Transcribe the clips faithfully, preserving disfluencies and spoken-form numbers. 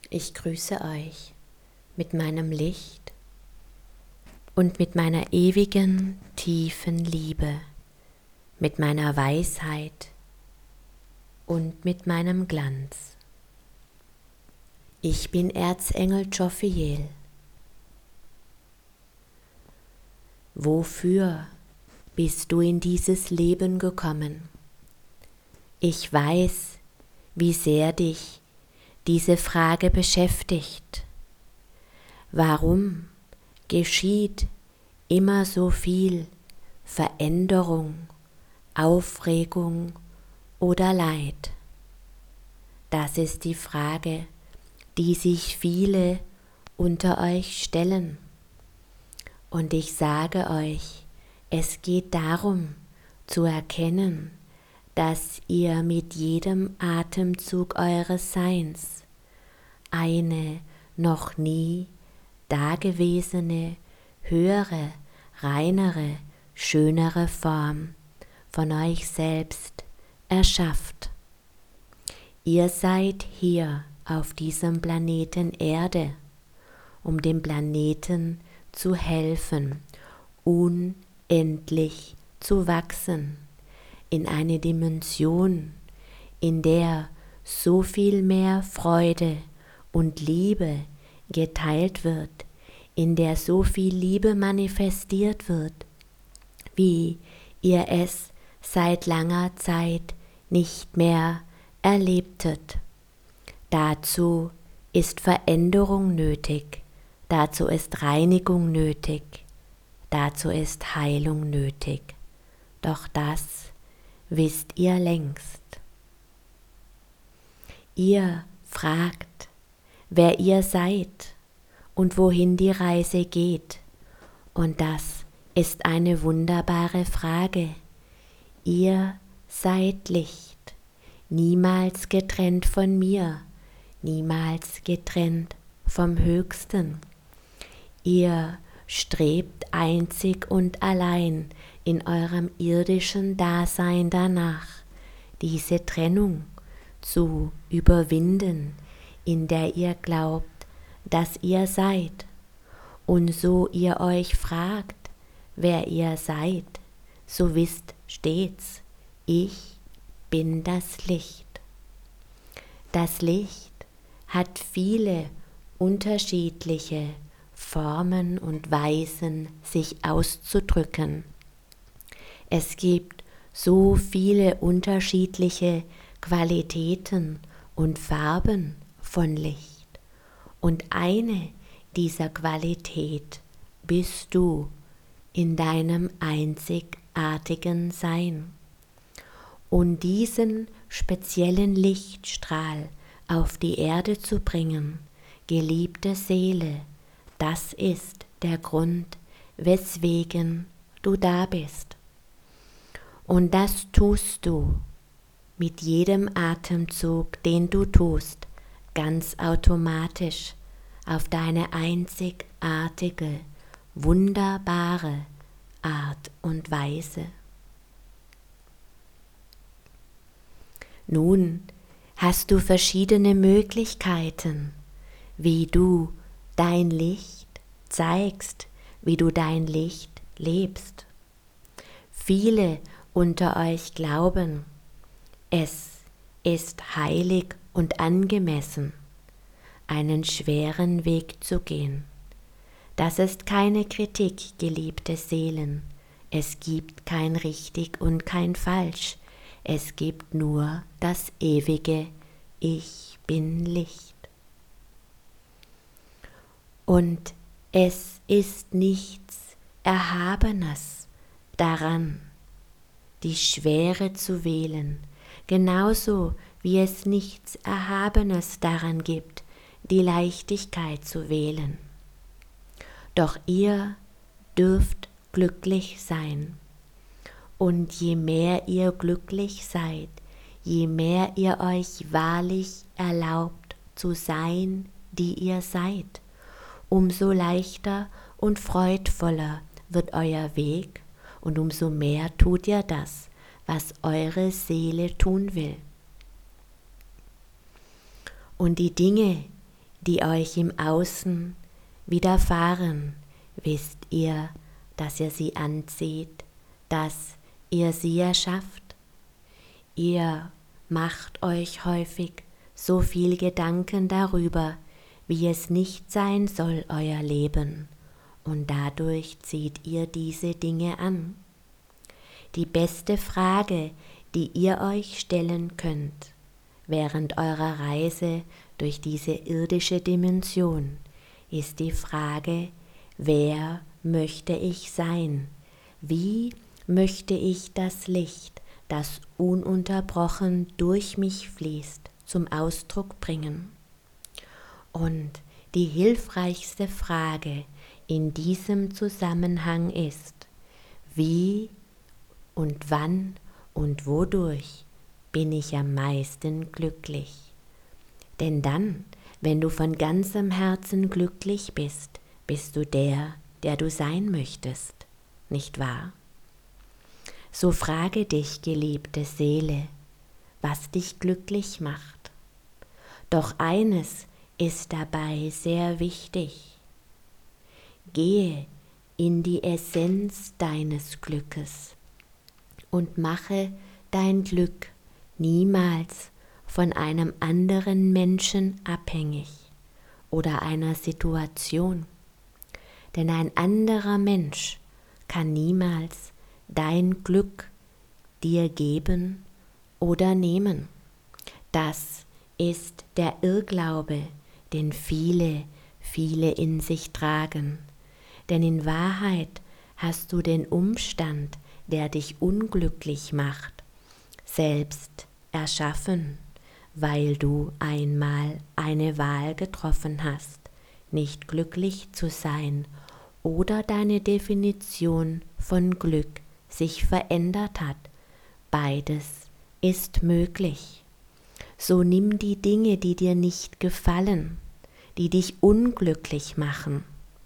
Ich grüße euch mit meinem Licht und mit meiner ewigen, tiefen Liebe, mit meiner Weisheit und mit meinem Glanz. Ich bin Erzengel Jophiel. Wofür bist du in dieses Leben gekommen? Ich weiß, wie sehr dich diese Frage beschäftigt. Warum geschieht immer so viel Veränderung, Aufregung oder Leid? Das ist die Frage, die sich viele unter euch stellen. Und ich sage euch, es geht darum zu erkennen, dass ihr mit jedem Atemzug eures Seins eine noch nie dagewesene, höhere, reinere, schönere Form von euch selbst erschafft. Ihr seid hier auf diesem Planeten Erde, um dem Planeten zu helfen, unendlich zu wachsen, in eine Dimension, in der so viel mehr Freude und Liebe geteilt wird, in der so viel Liebe manifestiert wird, wie ihr es seit langer Zeit nicht mehr erlebtet. Dazu ist Veränderung nötig, dazu ist Reinigung nötig, dazu ist Heilung nötig. Doch das wisst ihr längst. Ihr fragt, wer ihr seid und wohin die Reise geht. Und das ist eine wunderbare Frage. Ihr seid Licht, niemals getrennt von mir, niemals getrennt vom Höchsten. Ihr strebt einzig und allein in eurem irdischen Dasein danach, diese Trennung zu überwinden, in der ihr glaubt, dass ihr seid. Und so ihr euch fragt, wer ihr seid, so wisst stets, ich bin das Licht. Das Licht hat viele unterschiedliche Formen und Weisen, sich auszudrücken. Es gibt so viele unterschiedliche Qualitäten und Farben von Licht. Und eine dieser Qualität bist du in deinem einzigartigen Sein. Und diesen speziellen Lichtstrahl auf die Erde zu bringen, geliebte Seele, das ist der Grund, weswegen du da bist. Und das tust du mit jedem Atemzug, den du tust, ganz automatisch auf deine einzigartige, wunderbare Art und Weise. Nun hast du verschiedene Möglichkeiten, wie du dein Licht zeigst, wie du dein Licht lebst. Viele unter euch glauben, es ist heilig und angemessen, einen schweren Weg zu gehen. Das ist keine Kritik, geliebte Seelen. Es gibt kein richtig und kein falsch. Es gibt nur das ewige Ich bin Licht. Und es ist nichts Erhabenes daran, die Schwere zu wählen, genauso wie es nichts Erhabenes daran gibt, die Leichtigkeit zu wählen. Doch ihr dürft glücklich sein. Und je mehr ihr glücklich seid, je mehr ihr euch wahrlich erlaubt zu sein, die ihr seid, umso leichter und freudvoller wird euer Weg und umso mehr tut ihr das, was eure Seele tun will. Und die Dinge, die euch im Außen widerfahren, wisst ihr, dass ihr sie anzieht, dass ihr sie erschafft. Ihr macht euch häufig so viel Gedanken darüber, wie es nicht sein soll, euer Leben, und dadurch zieht ihr diese Dinge an. Die beste Frage, die ihr euch stellen könnt, während eurer Reise durch diese irdische Dimension, ist die Frage, wer möchte ich sein? Wie möchte ich das Licht, das ununterbrochen durch mich fließt, zum Ausdruck bringen? Und die hilfreichste Frage in diesem Zusammenhang ist, wie und wann und wodurch bin ich am meisten glücklich? Denn dann, wenn du von ganzem Herzen glücklich bist, bist du der, der du sein möchtest, nicht wahr? So frage dich, geliebte Seele, was dich glücklich macht. Doch eines ist dabei sehr wichtig. Gehe in die Essenz deines Glückes und mache dein Glück niemals von einem anderen Menschen abhängig oder einer Situation. Denn ein anderer Mensch kann niemals dein Glück dir geben oder nehmen. Das ist der Irrglaube, den viele, viele in sich tragen. Denn in Wahrheit hast du den Umstand, der dich unglücklich macht, selbst erschaffen, weil du einmal eine Wahl getroffen hast, nicht glücklich zu sein oder deine Definition von Glück sich verändert hat. Beides ist möglich. So nimm die Dinge, die dir nicht gefallen, die dich unglücklich machen.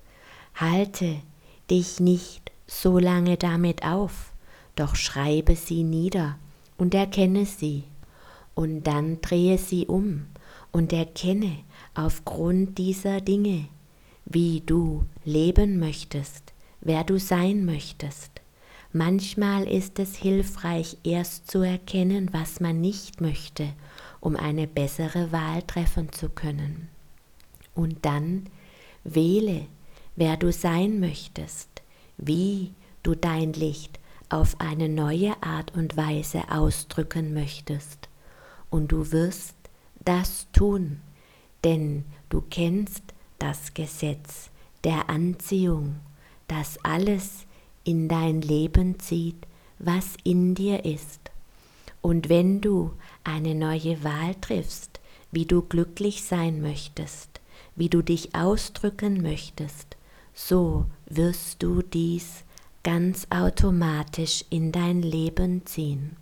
Halte dich nicht so lange damit auf, doch schreibe sie nieder und erkenne sie, und dann drehe sie um und erkenne aufgrund dieser Dinge, wie du leben möchtest, wer du sein möchtest. Manchmal ist es hilfreich, erst zu erkennen, was man nicht möchte, um eine bessere Wahl treffen zu können. Und dann wähle, wer du sein möchtest, wie du dein Licht auf eine neue Art und Weise ausdrücken möchtest. Und du wirst das tun, denn du kennst das Gesetz der Anziehung, das alles in dein Leben zieht, was in dir ist. Und wenn du eine neue Wahl triffst, wie du glücklich sein möchtest, wie du dich ausdrücken möchtest, so wirst du dies ganz automatisch in dein Leben ziehen.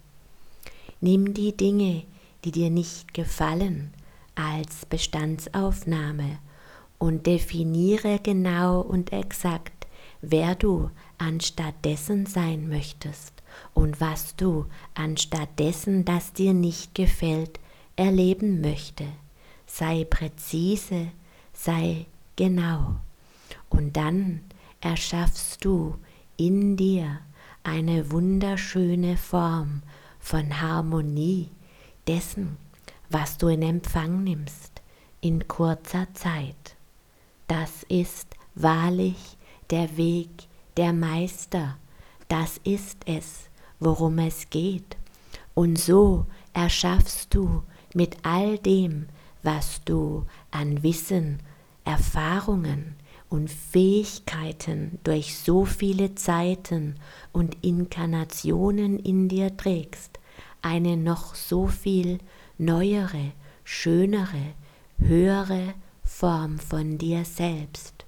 Nimm die Dinge, die dir nicht gefallen, als Bestandsaufnahme und definiere genau und exakt, wer du anstattdessen sein möchtest und was du anstattdessen, das dir nicht gefällt, erleben möchte. Sei präzise, sei genau. Und dann erschaffst du in dir eine wunderschöne Form von Harmonie dessen, was du in Empfang nimmst, in kurzer Zeit. Das ist wahrlich der Weg der Meister, das ist es, worum es geht. Und so erschaffst du mit all dem, was du an Wissen, Erfahrungen und Fähigkeiten durch so viele Zeiten und Inkarnationen in dir trägst, eine noch so viel neuere, schönere, höhere Form von dir selbst.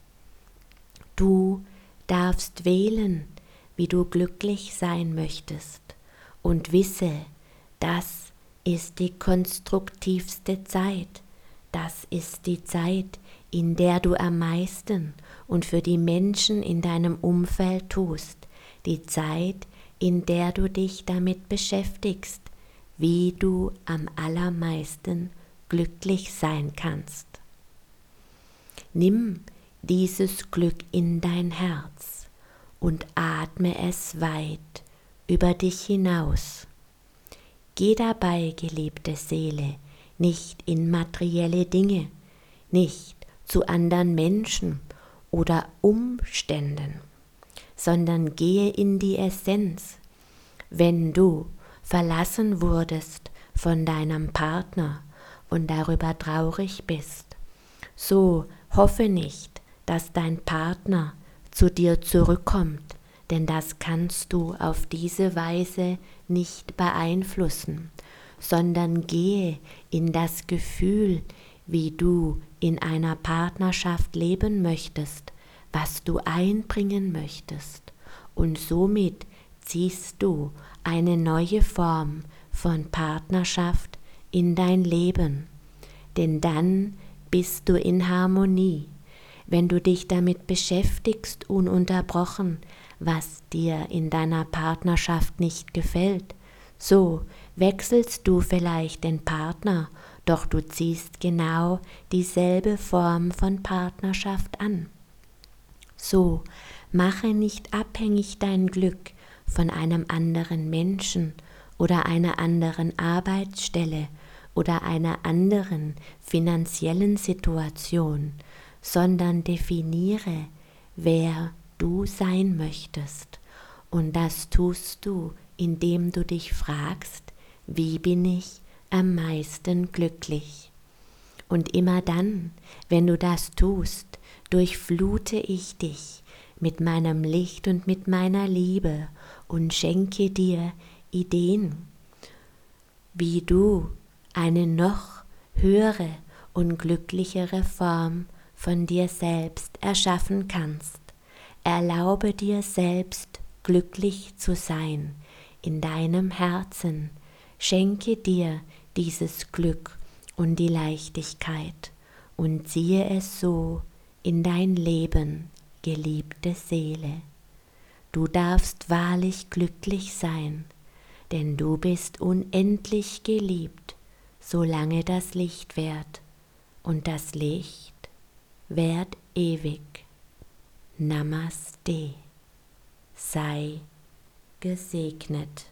Du darfst wählen, wie du glücklich sein möchtest, und wisse, das ist die konstruktivste Zeit, das ist die Zeit, in der du am meisten und für die Menschen in deinem Umfeld tust, die Zeit, in der du dich damit beschäftigst, wie du am allermeisten glücklich sein kannst. Nimm dieses Glück in dein Herz und atme es weit über dich hinaus. Geh dabei, geliebte Seele, nicht in materielle Dinge, nicht zu anderen Menschen oder Umständen, sondern gehe in die Essenz. Wenn du verlassen wurdest von deinem Partner und darüber traurig bist, so hoffe nicht, dass dein Partner zu dir zurückkommt, denn das kannst du auf diese Weise nicht beeinflussen, sondern gehe in das Gefühl, wie du in einer Partnerschaft leben möchtest, was du einbringen möchtest, und somit ziehst du eine neue Form von Partnerschaft in dein Leben, denn dann bist du in Harmonie. Wenn du dich damit beschäftigst, ununterbrochen, was dir in deiner Partnerschaft nicht gefällt, so wechselst du vielleicht den Partner, doch du ziehst genau dieselbe Form von Partnerschaft an. So, mache nicht abhängig dein Glück von einem anderen Menschen oder einer anderen Arbeitsstelle oder einer anderen finanziellen Situation, sondern definiere, wer du sein möchtest. Und das tust du, indem du dich fragst, wie bin ich am meisten glücklich? Und immer dann, wenn du das tust, durchflute ich dich mit meinem Licht und mit meiner Liebe und schenke dir Ideen, wie du eine noch höhere und glücklichere Form von dir selbst erschaffen kannst. Erlaube dir selbst glücklich zu sein in deinem Herzen. Schenke dir dieses Glück und die Leichtigkeit und ziehe es so in dein Leben, geliebte Seele. Du darfst wahrlich glücklich sein, denn du bist unendlich geliebt, solange das Licht währt, und das Licht währt ewig. Namaste. Sei gesegnet.